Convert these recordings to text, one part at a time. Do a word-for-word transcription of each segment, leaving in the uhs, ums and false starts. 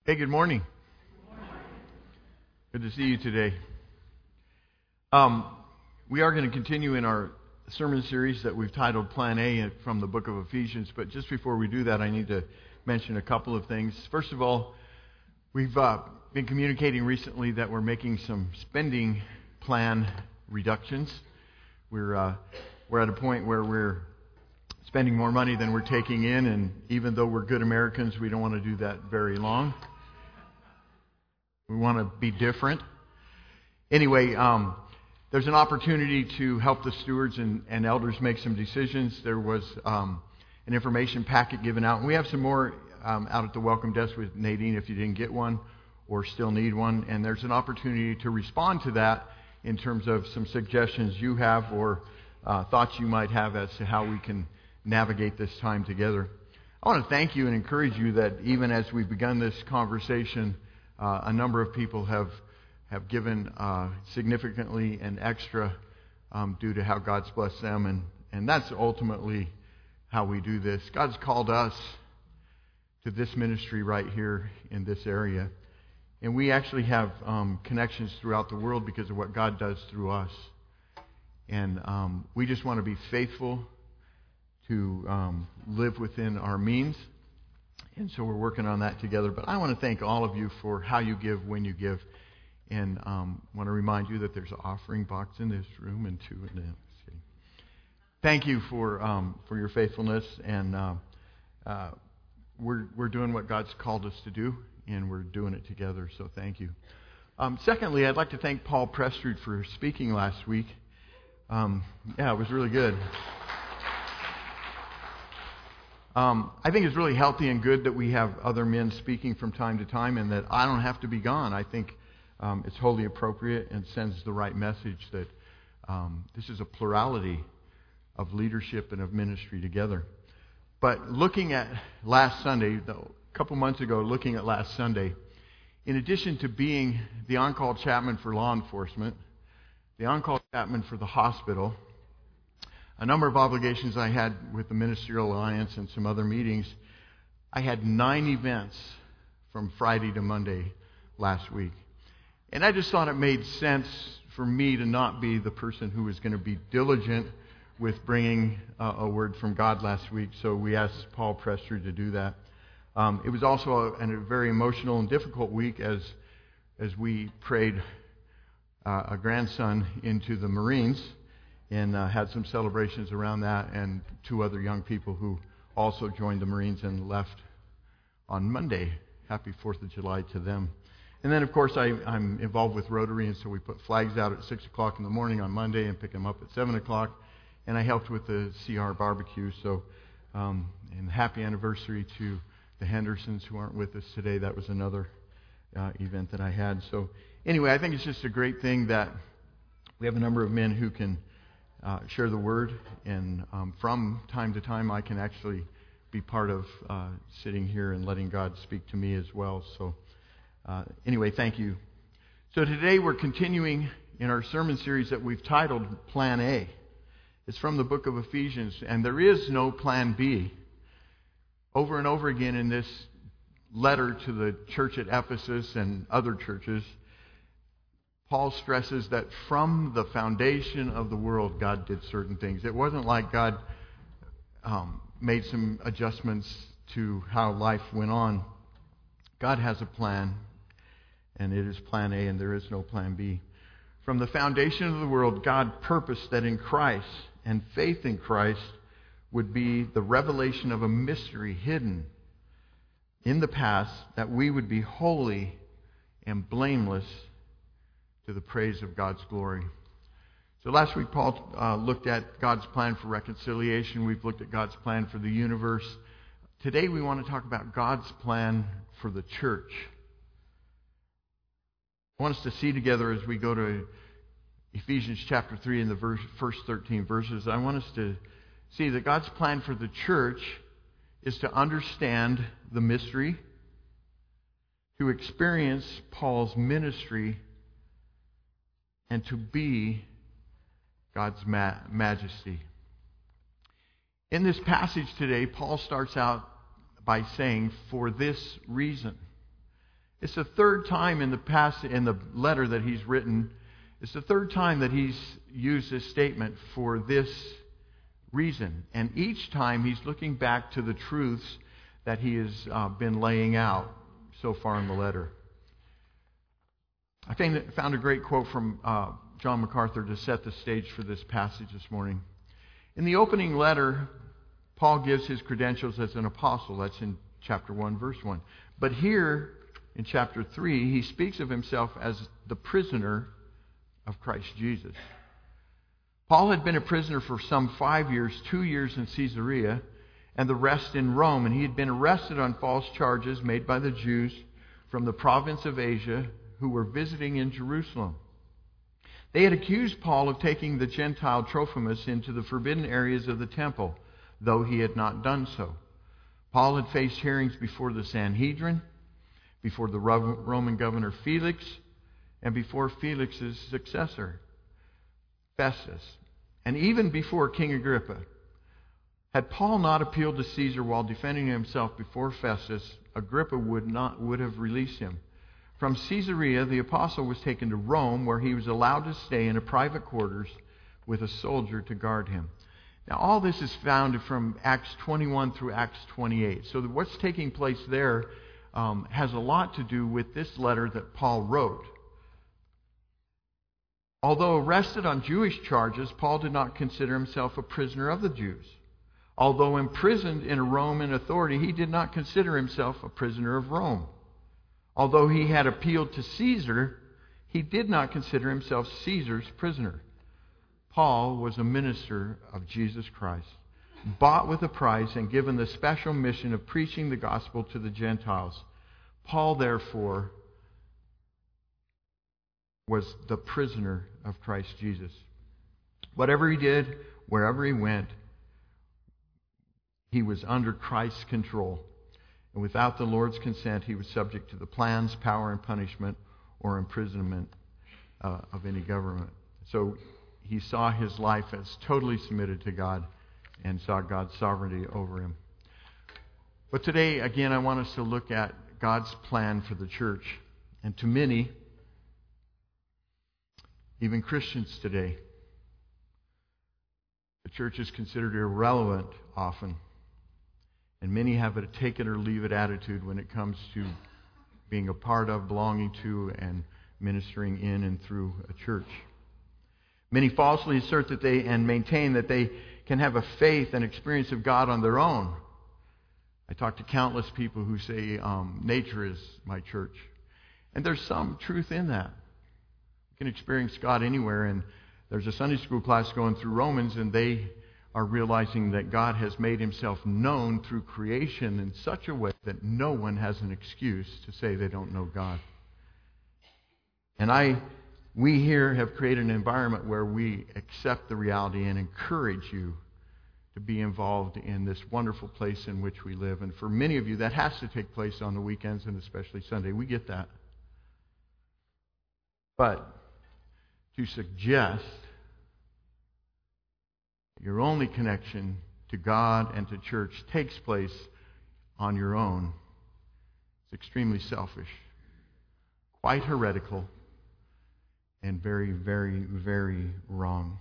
Hey, good morning. Good to see you today. Um, we are going to continue in our sermon series that we've titled Plan A from the book of Ephesians. But just before we do that, I need to mention a couple of things. First of all, we've uh, been communicating recently that we're making some spending plan reductions. We're uh, we're at a point where we're spending more money than we're taking in, and even though we're good Americans, we don't want to do that very long. We want to be different. Anyway, um, there's an opportunity to help the stewards and, and elders make some decisions. There was um, an information packet given out, and we have some more um, out at the welcome desk with Nadine if you didn't get one or still need one. And there's an opportunity to respond to that in terms of some suggestions you have or uh, thoughts you might have as to how we can navigate this time together. I want to thank you and encourage you that even as we've begun this conversation, Uh, a number of people have have given uh, significantly and extra um, due to how God's blessed them, and, and that's ultimately how we do this. God's called us to this ministry right here in this area, and we actually have um, connections throughout the world because of what God does through us, and um, we just want to be faithful to um, live within our means. And so we're working on that together. But I want to thank all of you for how you give, when you give. And um, want to remind you that there's an offering box in this room and two in that. Thank you for um, for your faithfulness. And uh, uh, we're we're doing what God's called us to do, and we're doing it together. So thank you. Um, secondly, I'd like to thank Paul Prestrud for speaking last week. Um, yeah, it was really good. Um, I think it's really healthy and good that we have other men speaking from time to time and that I don't have to be gone. I think um, it's wholly appropriate and sends the right message that um, this is a plurality of leadership and of ministry together. But looking at last Sunday, a couple months ago, looking at last Sunday, in addition to being the on-call chaplain for law enforcement, the on-call chaplain for the hospital, a number of obligations I had with the Ministerial Alliance and some other meetings, I had nine events from Friday to Monday last week. And I just thought it made sense for me to not be the person who was going to be diligent with bringing uh, a word from God last week. So we asked Paul Prestrud to do that. Um, it was also a, a very emotional and difficult week as, as we prayed uh, a grandson into the Marines. And uh, had some celebrations around that, and two other young people who also joined the Marines and left on Monday. Happy fourth of July to them. And then, of course, I, I'm involved with Rotary, and so we put flags out at six o'clock in the morning on Monday and pick them up at seven o'clock. And I helped with the C R barbecue. So, um, and happy anniversary to the Hendersons who aren't with us today. That was another uh, event that I had. So, anyway, I think it's just a great thing that we have a number of men who can Uh, share the word, and um, from time to time I can actually be part of uh, sitting here and letting God speak to me as well. So uh, anyway, thank you. So today we're continuing in our sermon series that we've titled Plan A. It's from the book of Ephesians, and there is no Plan B. Over and over again in this letter to the church at Ephesus and other churches, Paul stresses that from the foundation of the world, God did certain things. It wasn't like God um, made some adjustments to how life went on. God has a plan, and it is Plan A, and there is no Plan B. From the foundation of the world, God purposed that in Christ and faith in Christ would be the revelation of a mystery hidden in the past, that we would be holy and blameless to the praise of God's glory. So last week, Paul uh, looked at God's plan for reconciliation. We've looked at God's plan for the universe. Today, we want to talk about God's plan for the church. I want us to see together as we go to Ephesians chapter three in the verse, first thirteen verses. I want us to see that God's plan for the church is to understand the mystery, to experience Paul's ministry, and to be God's ma- majesty. In this passage today, Paul starts out by saying, for this reason. It's the third time in the past, in the letter that he's written, it's the third time that he's used this statement for this reason. And each time he's looking back to the truths that he has uh, been laying out so far in the letter. I found a great quote from uh, John MacArthur to set the stage for this passage this morning. In the opening letter, Paul gives his credentials as an apostle. That's in chapter one, verse one. But here, in chapter three, he speaks of himself as the prisoner of Christ Jesus. Paul had been a prisoner for some five years, two years in Caesarea, and the rest in Rome. And he had been arrested on false charges made by the Jews from the province of Asia who were visiting in Jerusalem. They had accused Paul of taking the Gentile Trophimus into the forbidden areas of the temple, though he had not done so. Paul had faced hearings before the Sanhedrin, before the Roman governor Felix, and before Felix's successor, Festus, and even before King Agrippa. Had Paul not appealed to Caesar while defending himself before Festus, Agrippa would not would have released him. From Caesarea, the apostle was taken to Rome, where he was allowed to stay in a private quarters with a soldier to guard him. Now, all this is found from Acts twenty-one through Acts twenty-eight. So what's taking place there um, has a lot to do with this letter that Paul wrote. Although arrested on Jewish charges, Paul did not consider himself a prisoner of the Jews. Although imprisoned in a Roman authority, he did not consider himself a prisoner of Rome. Although he had appealed to Caesar, he did not consider himself Caesar's prisoner. Paul was a minister of Jesus Christ, bought with a price and given the special mission of preaching the gospel to the Gentiles. Paul, therefore, was the prisoner of Christ Jesus. Whatever he did, wherever he went, he was under Christ's control. And without the Lord's consent, he was subject to the plans, power, and punishment or imprisonment uh, of any government. So he saw his life as totally submitted to God and saw God's sovereignty over him. But today, again, I want us to look at God's plan for the church. And to many, even Christians today, the church is considered irrelevant often. And many have a take it or leave it attitude when it comes to being a part of, belonging to, and ministering in and through a church. Many falsely assert that they and maintain that they can have a faith and experience of God on their own. I talk to countless people who say, um, nature is my church. And there's some truth in that. You can experience God anywhere. And there's a Sunday school class going through Romans, and they are realizing that God has made himself known through creation in such a way that no one has an excuse to say they don't know God. And I, we here have created an environment where we accept the reality and encourage you to be involved in this wonderful place in which we live. And for many of you, that has to take place on the weekends and especially Sunday. We get that. But to suggest your only connection to God and to church takes place on your own, it's extremely selfish, quite heretical, and very, very, very wrong.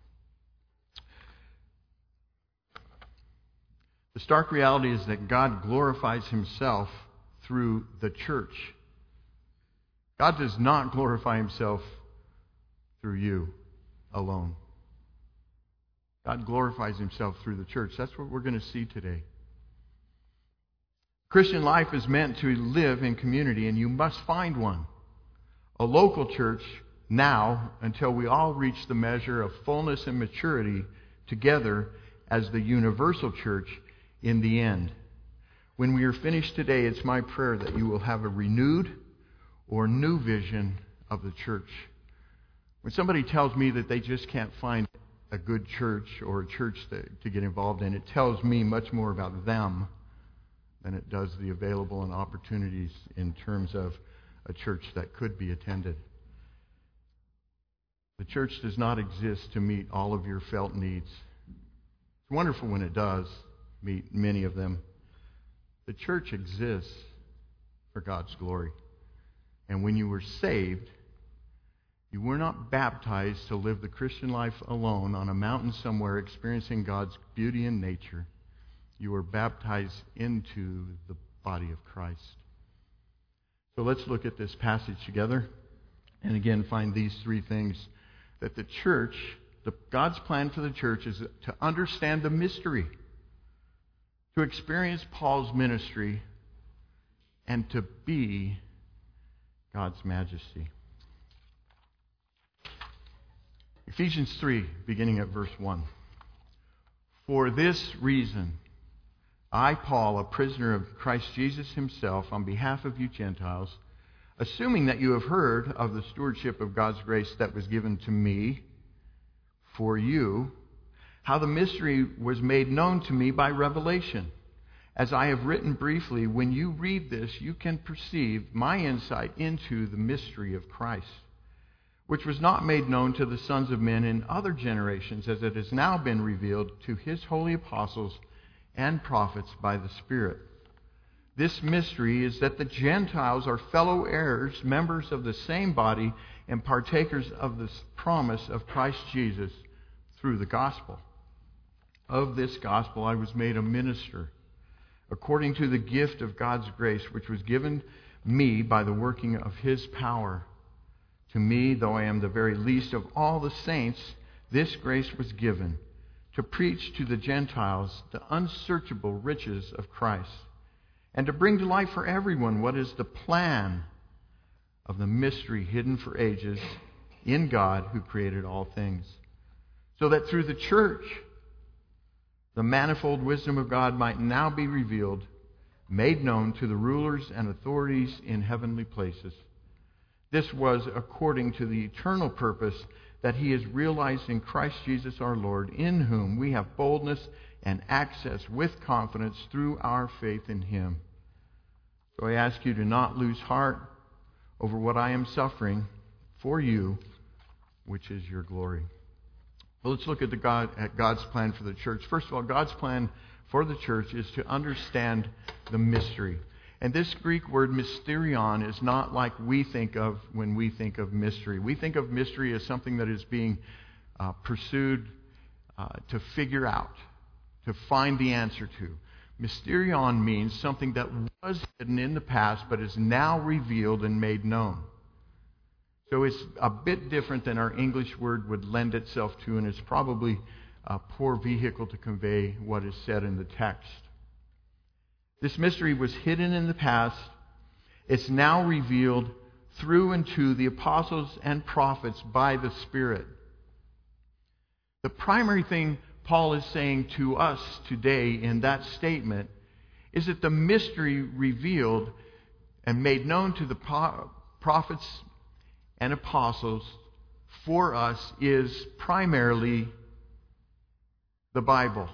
The stark reality is that God glorifies himself through the church. God does not glorify himself through you alone. God glorifies himself through the church. That's what we're going to see today. Christian life is meant to live in community, and you must find one. A local church now, until we all reach the measure of fullness and maturity together as the universal church in the end. When we are finished today, it's my prayer that you will have a renewed or new vision of the church. When somebody tells me that they just can't find a good church or a church that, to get involved in, it tells me much more about them than it does the available and opportunities in terms of a church that could be attended. The church does not exist to meet all of your felt needs. It's wonderful when it does meet many of them. The church exists for God's glory. And when you were saved, you were not baptized to live the Christian life alone on a mountain somewhere experiencing God's beauty and nature. You were baptized into the body of Christ. So let's look at this passage together and again find these three things. That the church, the, God's plan for the church is to understand the mystery, to experience Paul's ministry, and to be God's majesty. Ephesians three, beginning at verse one. For this reason, I, Paul, a prisoner of Christ Jesus himself, on behalf of you Gentiles, assuming that you have heard of the stewardship of God's grace that was given to me for you, how the mystery was made known to me by revelation. As I have written briefly, when you read this, you can perceive my insight into the mystery of Christ, which was not made known to the sons of men in other generations, as it has now been revealed to his holy apostles and prophets by the Spirit. This mystery is that the Gentiles are fellow heirs, members of the same body, and partakers of the promise of Christ Jesus through the gospel. Of this gospel I was made a minister, according to the gift of God's grace, which was given me by the working of his power. To me, though I am the very least of all the saints, this grace was given, to preach to the Gentiles the unsearchable riches of Christ, and to bring to light for everyone what is the plan of the mystery hidden for ages in God who created all things, so that through the church the manifold wisdom of God might now be revealed, made known to the rulers and authorities in heavenly places. This was according to the eternal purpose that he is realized in Christ Jesus our Lord, in whom we have boldness and access with confidence through our faith in him. So I ask you to not lose heart over what I am suffering for you, which is your glory. Well, let's look at, the God, at God's plan for the church. First of all, God's plan for the church is to understand the mystery. And this Greek word mysterion is not like we think of when we think of mystery. We think of mystery as something that is being uh, pursued uh, to figure out, to find the answer to. Mysterion means something that was hidden in the past but is now revealed and made known. So it's a bit different than our English word would lend itself to, and it's probably a poor vehicle to convey what is said in the text. This mystery was hidden in the past. It's now revealed through and to the apostles and prophets by the Spirit. The primary thing Paul is saying to us today in that statement is that the mystery revealed and made known to the prophets and apostles for us is primarily the Bible.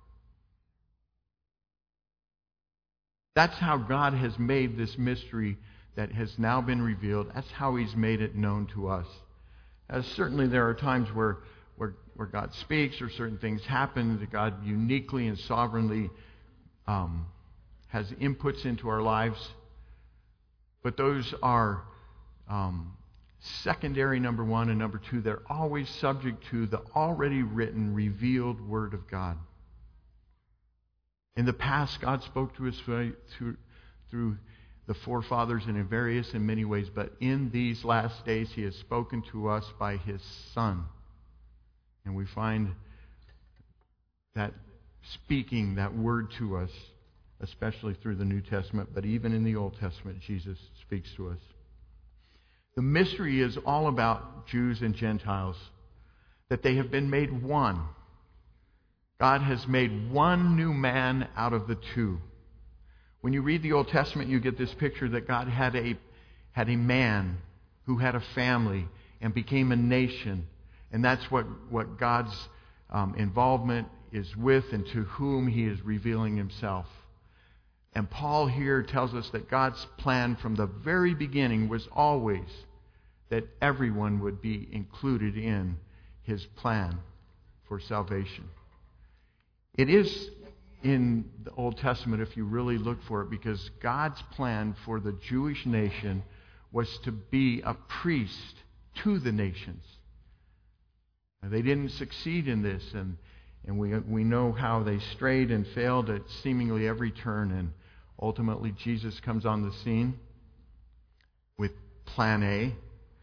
That's how God has made this mystery that has now been revealed. That's how he's made it known to us. As certainly there are times where, where, where God speaks or certain things happen, that God uniquely and sovereignly um, has inputs into our lives. But those are um, secondary, number one, and number two, they're always subject to the already written, revealed Word of God. In the past, God spoke to us through, through the forefathers in various and many ways, but in these last days, he has spoken to us by his Son. And we find that speaking that word to us, especially through the New Testament, but even in the Old Testament, Jesus speaks to us. The mystery is all about Jews and Gentiles, that they have been made one. God has made one new man out of the two. When you read the Old Testament, you get this picture that God had a, had a man who had a family and became a nation. And that's what, what God's um, involvement is with and to whom he is revealing himself. And Paul here tells us that God's plan from the very beginning was always that everyone would be included in his plan for salvation. It is in the Old Testament, if you really look for it, because God's plan for the Jewish nation was to be a priest to the nations. And they didn't succeed in this, and, and we, we know how they strayed and failed at seemingly every turn, and ultimately Jesus comes on the scene with plan A,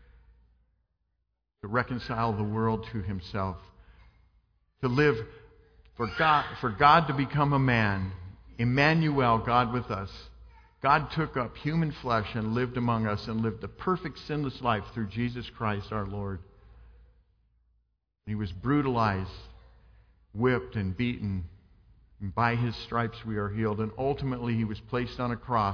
to reconcile the world to himself, to live for God, for God to become a man, Emmanuel, God with us. God took up human flesh and lived among us and lived a perfect sinless life through Jesus Christ our Lord. He was brutalized, whipped, and beaten. And by his stripes we are healed. And ultimately he was placed on a cross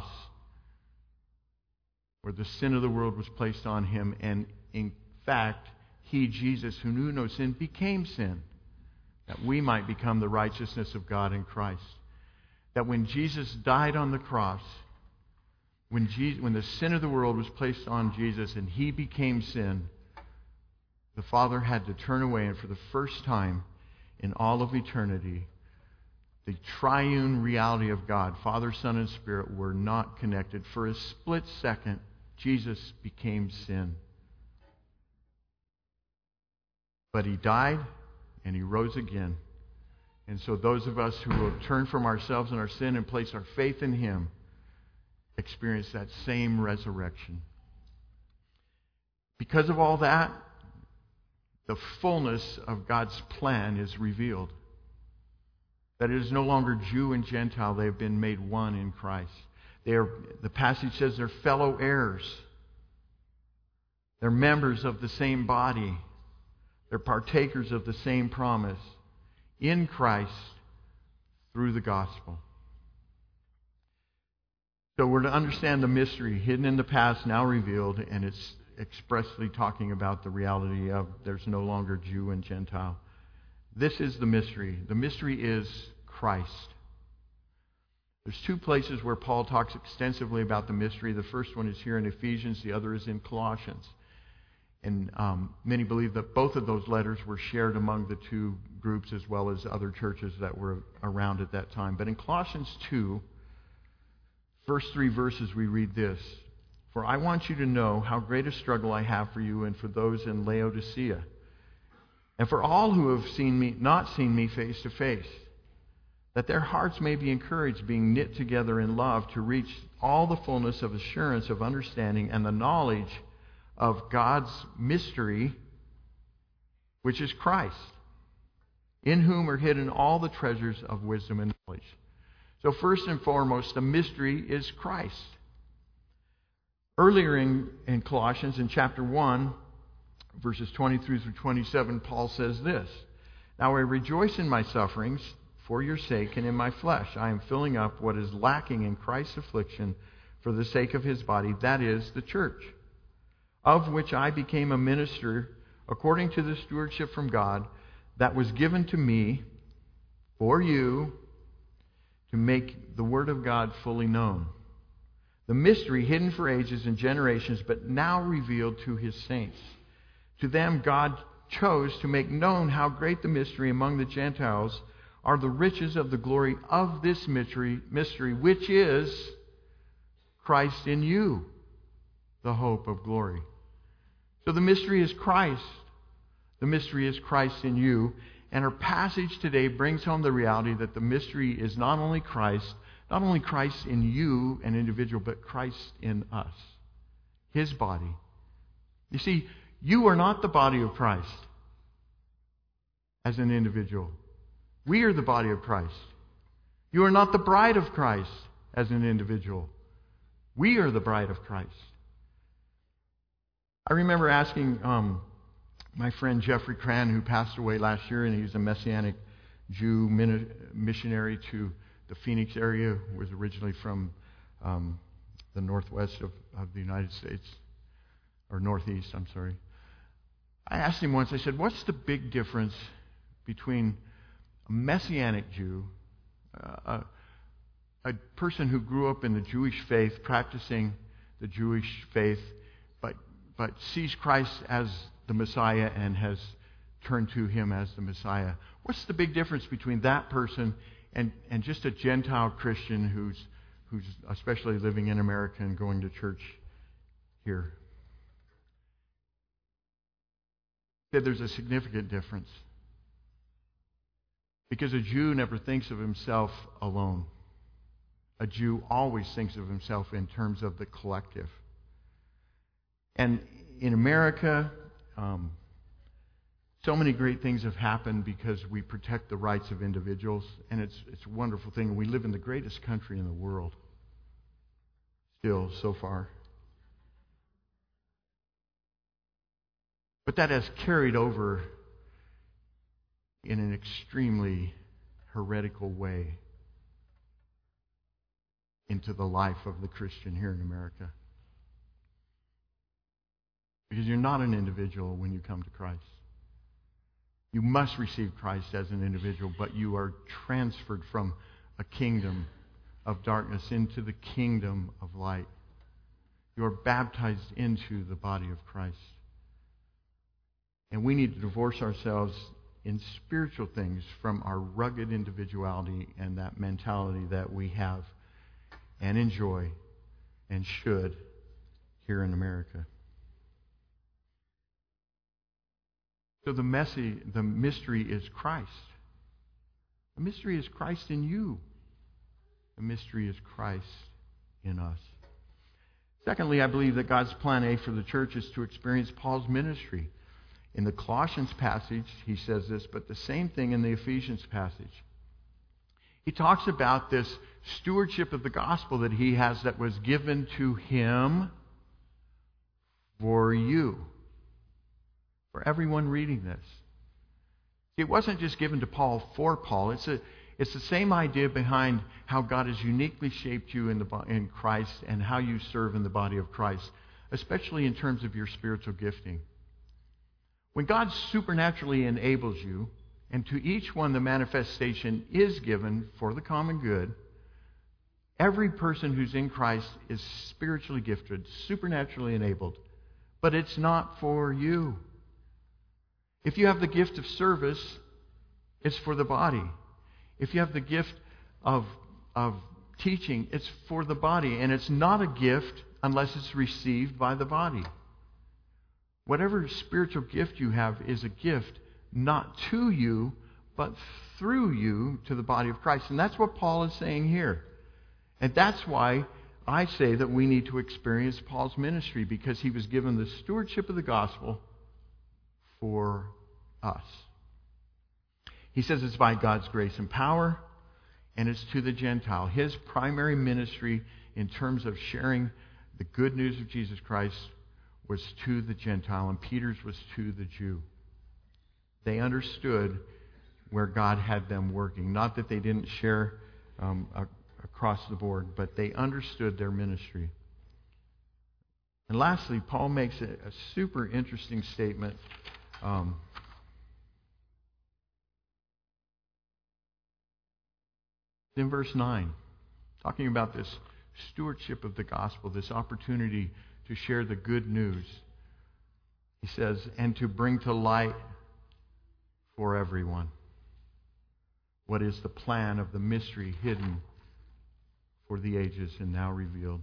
where the sin of the world was placed on him. And in fact, he, Jesus, who knew no sin, became sin, that we might become the righteousness of God in Christ. That when Jesus died on the cross, when, Jesus, when the sin of the world was placed on Jesus and he became sin, the Father had to turn away, and for the first time in all of eternity, the triune reality of God, Father, Son, and Spirit, were not connected. For a split second, Jesus became sin. But he died and he rose again. And so those of us who will turn from ourselves and our sin and place our faith in him experience that same resurrection. Because of all that, the fullness of God's plan is revealed. That it is no longer Jew and Gentile. They have been made one in Christ. They are, the passage says they're fellow heirs. They're members of the same body. They're partakers of the same promise in Christ through the gospel. So we're to understand the mystery hidden in the past, now revealed, and it's expressly talking about the reality of there's no longer Jew and Gentile. This is the mystery. The mystery is Christ. There's two places where Paul talks extensively about the mystery. The first one is here in Ephesians. The other is in Colossians. And um, many believe that both of those letters were shared among the two groups as well as other churches that were around at that time. But in Colossians two, first three verses, we read this: "For I want you to know how great a struggle I have for you and for those in Laodicea, and for all who have seen me, not seen me face to face, that their hearts may be encouraged, being knit together in love, to reach all the fullness of assurance of understanding and the knowledge of God's mystery, which is Christ, in whom are hidden all the treasures of wisdom and knowledge." So first and foremost, the mystery is Christ. Earlier in, in Colossians, in chapter one, verses twenty-three through twenty-seven, Paul says this: "Now I rejoice in my sufferings for your sake, and in my flesh I am filling up what is lacking in Christ's affliction for the sake of his body, that is, the church, of which I became a minister according to the stewardship from God that was given to me for you to make the word of God fully known. The mystery hidden for ages and generations, but now revealed to his saints. To them God chose to make known how great the mystery among the Gentiles are, the riches of the glory of this mystery, mystery which is Christ in you, the hope of glory." So the mystery is Christ. The mystery is Christ in you. And our passage today brings home the reality that the mystery is not only Christ, not only Christ in you, an individual, but Christ in us, his body. You see, you are not the body of Christ as an individual. We are the body of Christ. You are not the bride of Christ as an individual. We are the bride of Christ. I remember asking um, my friend Jeffrey Cran, who passed away last year, and he was a Messianic Jew missionary to the Phoenix area, was originally from um, the northwest of, of the United States, or northeast, I'm sorry. I asked him once, I said, what's the big difference between a Messianic Jew, uh, a, a person who grew up in the Jewish faith, practicing the Jewish faith, but but sees Christ as the Messiah and has turned to him as the Messiah? What's the big difference between that person and, and just a Gentile Christian who's who's especially living in America and going to church here. That there's a significant difference. Because a Jew never thinks of himself alone. A Jew always thinks of himself in terms of the collective. And in America, um, so many great things have happened because we protect the rights of individuals, and it's it's a wonderful thing. We live in the greatest country in the world, still, so far. But that has carried over in an extremely heretical way into the life of the Christian here in America. Because you're not an individual when you come to Christ. You must receive Christ as an individual, but you are transferred from a kingdom of darkness into the kingdom of light. You are baptized into the body of Christ. And we need to divorce ourselves in spiritual things from our rugged individuality and that mentality that we have and enjoy and should here in America. So the messy, the mystery is Christ. The mystery is Christ in you. The mystery is Christ in us. Secondly, I believe that God's plan A for the church is to experience Paul's ministry. In the Colossians passage, he says this, but the same thing in the Ephesians passage. He talks about this stewardship of the gospel that he has that was given to him for you. For everyone reading this. It wasn't just given to Paul for Paul. It's a, it's the same idea behind how God has uniquely shaped you in, the, in Christ and how you serve in the body of Christ, especially in terms of your spiritual gifting. When God supernaturally enables you, and to each one the manifestation is given for the common good, every person who's in Christ is spiritually gifted, supernaturally enabled, but it's not for you. If you have the gift of service, it's for the body. If you have the gift of, of teaching, it's for the body, and it's not a gift unless it's received by the body. Whatever spiritual gift you have is a gift not to you, but through you to the body of Christ. And that's what Paul is saying here. And that's why I say that we need to experience Paul's ministry, because he was given the stewardship of the gospel for us. He says it's by God's grace and power, and it's to the Gentile. His primary ministry in terms of sharing the good news of Jesus Christ was to the Gentile, and Peter's was to the Jew. They understood where God had them working. Not that they didn't share um, a, across the board, but they understood their ministry. And lastly, Paul makes a, a super interesting statement. Um, in verse nine, talking about this stewardship of the gospel, this opportunity to share the good news. He says, and to bring to light for everyone what is the plan of the mystery hidden for the ages and now revealed.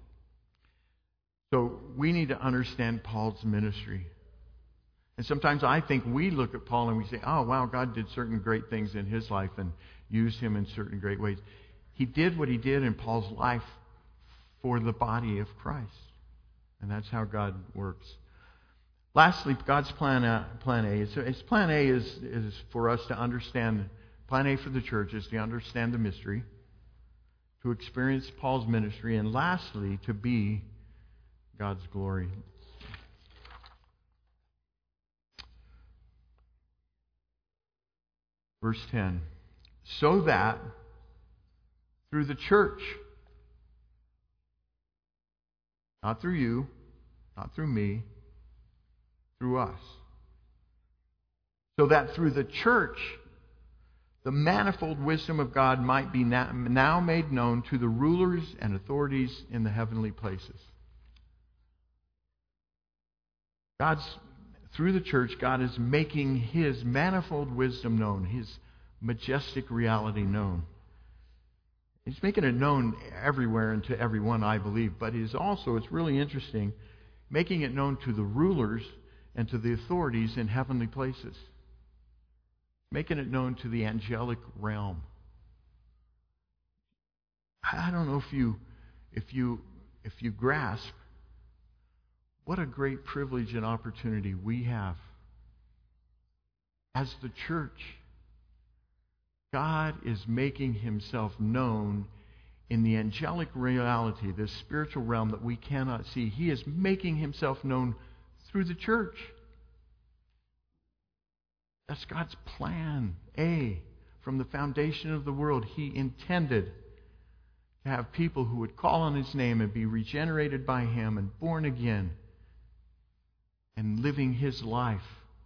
So we need to understand Paul's ministry. And sometimes I think we look at Paul and we say, oh, wow, God did certain great things in his life and used him in certain great ways. He did what he did in Paul's life for the body of Christ. And that's how God works. Lastly, God's plan A. Plan A. So his plan A is, is for us to understand, plan A for the church is to understand the mystery, to experience Paul's ministry, and lastly, to be God's glory. Verse ten. So that through the church, not through you, not through me, through us. So that through the church, the manifold wisdom of God might be now made known to the rulers and authorities in the heavenly places. God's, through the church, God is making His manifold wisdom known, His majestic reality known. He's making it known everywhere and to everyone, I believe. But He's also, it's really interesting, making it known to the rulers and to the authorities in heavenly places, making it known to the angelic realm. I don't know if you, if you, if you grasp what a great privilege and opportunity we have as the church. God is making himself known in the angelic reality, this spiritual realm that we cannot see. He is making himself known through the church. That's God's plan. A, from the foundation of the world, he intended to have people who would call on his name and be regenerated by him and born again and living his life.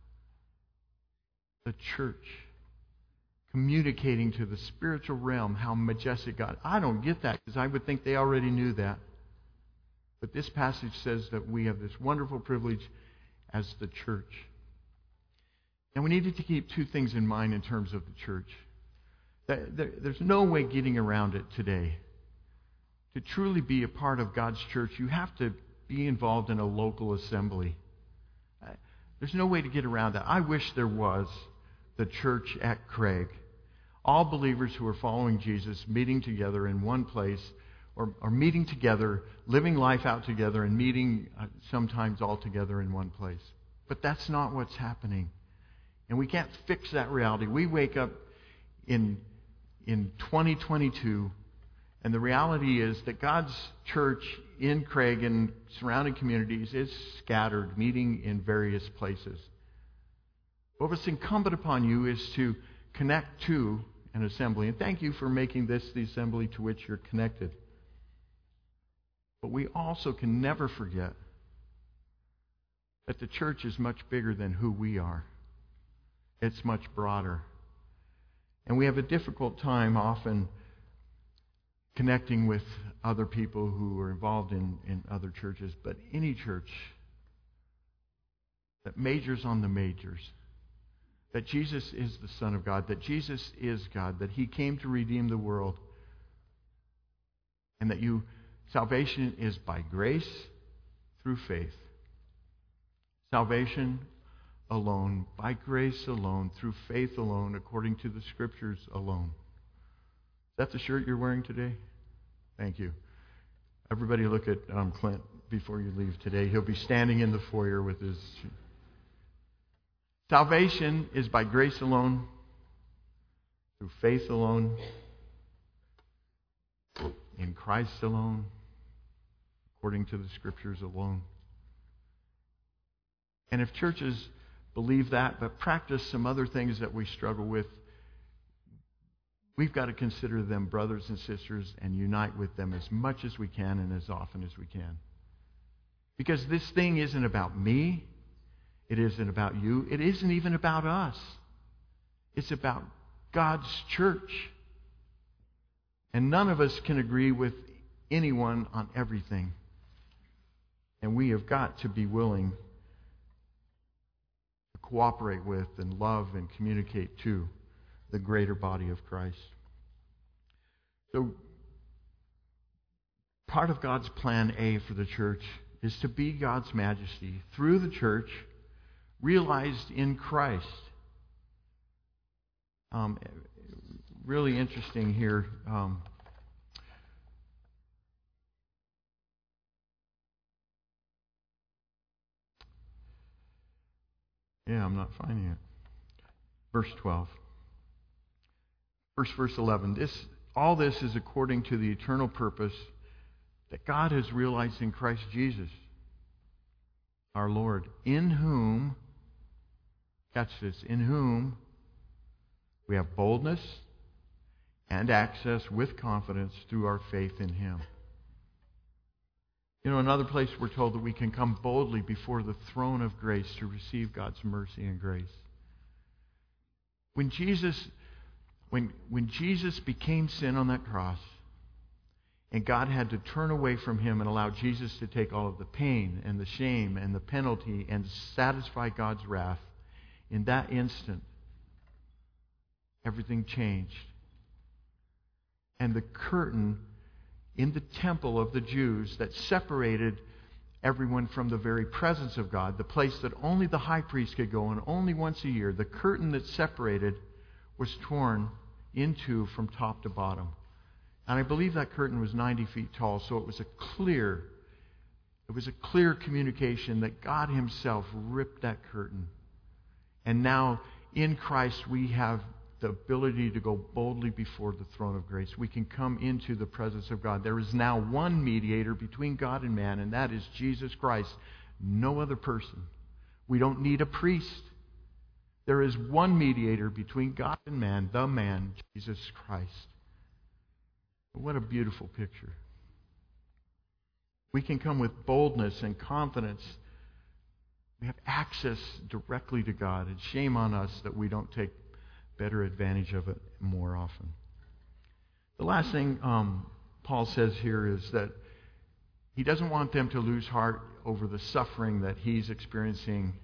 The church, communicating to the spiritual realm how majestic God. I don't get that because I would think they already knew that. But this passage says that we have this wonderful privilege as the church. And we needed to keep two things in mind in terms of the church. There's no way getting around it today. To truly be a part of God's church, you have to be involved in a local assembly. There's no way to get around that. I wish there was the church at Craig. All believers who are following Jesus meeting together in one place, or, or meeting together, living life out together, and meeting uh, sometimes all together in one place. But that's not what's happening. And we can't fix that reality. We wake up in, in twenty twenty-two, and the reality is that God's church in Craig and surrounding communities is scattered, meeting in various places. But what's incumbent upon you is to connect to an assembly. And thank you for making this the assembly to which you're connected. But we also can never forget that the church is much bigger than who we are. It's much broader. And we have a difficult time often connecting with other people who are involved in, in other churches. But any church that majors on the majors, that Jesus is the Son of God, that Jesus is God, that he came to redeem the world, and that you salvation is by grace through faith. Salvation alone, by grace alone, through faith alone, according to the Scriptures alone. Is that the shirt you're wearing today? Thank you. Everybody look at um, Clint before you leave today. He'll be standing in the foyer with his... Salvation is by grace alone, through faith alone, in Christ alone, according to the Scriptures alone. And if churches believe that, but practice some other things that we struggle with, we've got to consider them brothers and sisters and unite with them as much as we can and as often as we can. Because this thing isn't about me. It isn't about you. It isn't even about us. It's about God's church. And none of us can agree with anyone on everything. And we have got to be willing to cooperate with and love and communicate to the greater body of Christ. So, part of God's plan A for the church is to be God's majesty through the church, realized in Christ. Um, really interesting here. Um, yeah, I'm not finding it. Verse twelve. First verse eleven. This, all this is according to the eternal purpose that God has realized in Christ Jesus, our Lord, in whom, catch this, in whom we have boldness and access with confidence through our faith in Him. You know, another place we're told that we can come boldly before the throne of grace to receive God's mercy and grace. When Jesus, when, when Jesus became sin on that cross, and God had to turn away from Him and allow Jesus to take all of the pain and the shame and the penalty and satisfy God's wrath, in that instant, everything changed. And the curtain in the temple of the Jews that separated everyone from the very presence of God, the place that only the high priest could go in only once a year. The curtain that separated was torn in two from top to bottom. And I believe that curtain was ninety feet tall, so it was a clear, it was a clear communication that God himself ripped that curtain. And now in Christ we have the ability to go boldly before the throne of grace. We can come into the presence of God. There is now one mediator between God and man, and that is Jesus Christ. No other person. We don't need a priest. There is one mediator between God and man, the man, Jesus Christ. What a beautiful picture. We can come with boldness and confidence. We have access directly to God, and shame on us that we don't take better advantage of it more often. The last thing um, Paul says here is that he doesn't want them to lose heart over the suffering that he's experiencing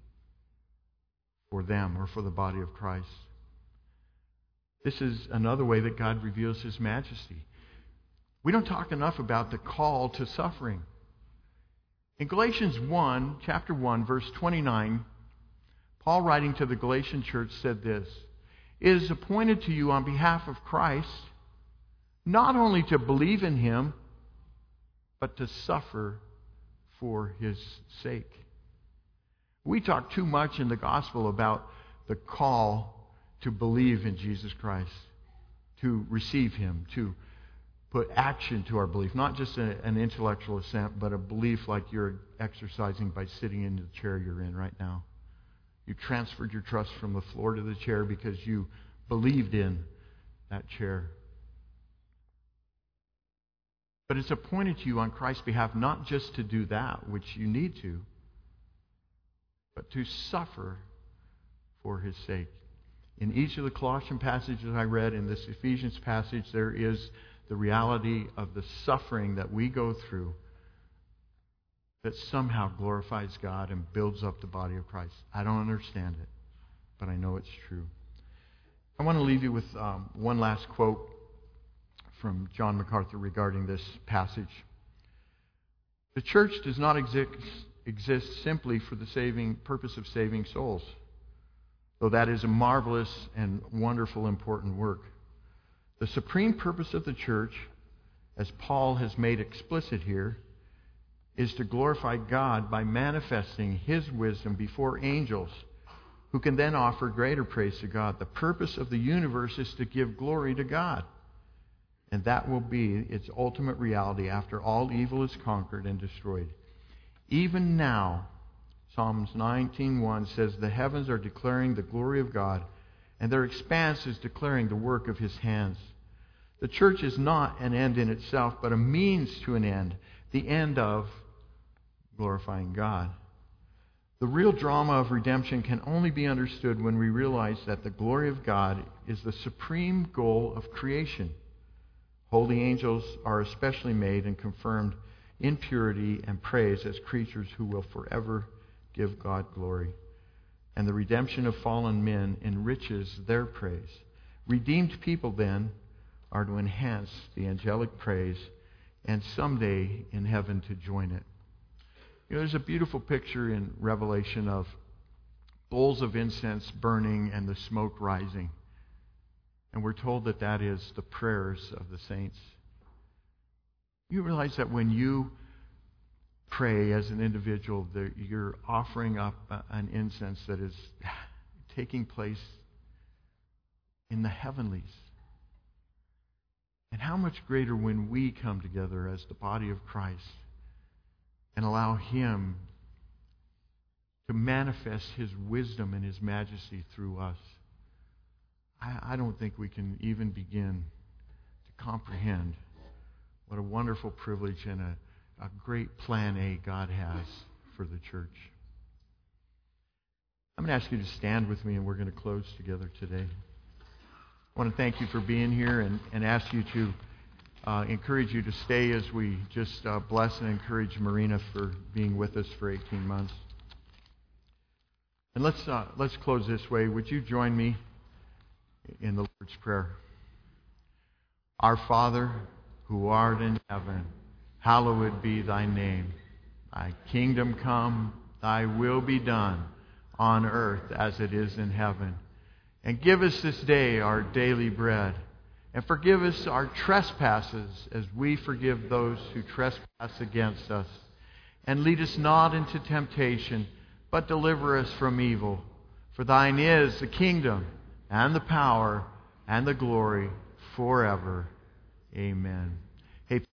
for them or for the body of Christ. This is another way that God reveals his majesty. We don't talk enough about the call to suffering. In Galatians one, chapter one, verse twenty-nine, Paul, writing to the Galatian church, said this: "It is appointed to you on behalf of Christ not only to believe in him, but to suffer for his sake." We talk too much in the gospel about the call to believe in Jesus Christ, to receive him, to put action to our belief. Not just a, an intellectual assent, but a belief like you're exercising by sitting in the chair you're in right now. You transferred your trust from the floor to the chair because you believed in that chair. But it's appointed to you on Christ's behalf not just to do that, which you need to, but to suffer for his sake. In each of the Colossian passages I read, in this Ephesians passage, there is the reality of the suffering that we go through that somehow glorifies God and builds up the body of Christ. I don't understand it, but I know it's true. I want to leave you with um, one last quote from John MacArthur regarding this passage. "The church does not exist, exist simply for the saving purpose of saving souls, though that is a marvelous and wonderful, important work. The supreme purpose of the church, as Paul has made explicit here, is to glorify God by manifesting his wisdom before angels, who can then offer greater praise to God. The purpose of the universe is to give glory to God, and that will be its ultimate reality after all evil is conquered and destroyed. Even now," Psalms nineteen one says, "the heavens are declaring the glory of God, and their expanse is declaring the work of his hands." The church is not an end in itself, but a means to an end, the end of glorifying God. The real drama of redemption can only be understood when we realize that the glory of God is the supreme goal of creation. Holy angels are especially made and confirmed in purity and praise as creatures who will forever give God glory. And the redemption of fallen men enriches their praise. Redeemed people, then, are to enhance the angelic praise and someday in heaven to join it. You know, there's a beautiful picture in Revelation of bowls of incense burning and the smoke rising. And we're told that that is the prayers of the saints. You realize that when you pray as an individual, that you're offering up an incense that is taking place in the heavenlies. And how much greater when we come together as the body of Christ and allow him to manifest his wisdom and his majesty through us. I, I don't think we can even begin to comprehend what a wonderful privilege and a, a great plan A God has for the church. I'm going to ask you to stand with me, and we're going to close together today. I want to thank you for being here and, and ask you to uh, encourage you to stay as we just uh, bless and encourage Marina for being with us for eighteen months. And let's uh, let's close this way. Would you join me in the Lord's Prayer? Our Father, who art in heaven, hallowed be thy name. Thy kingdom come, thy will be done on earth as it is in heaven. And give us this day our daily bread. And forgive us our trespasses as we forgive those who trespass against us. And lead us not into temptation, but deliver us from evil. For thine is the kingdom and the power and the glory forever. Amen. Hey,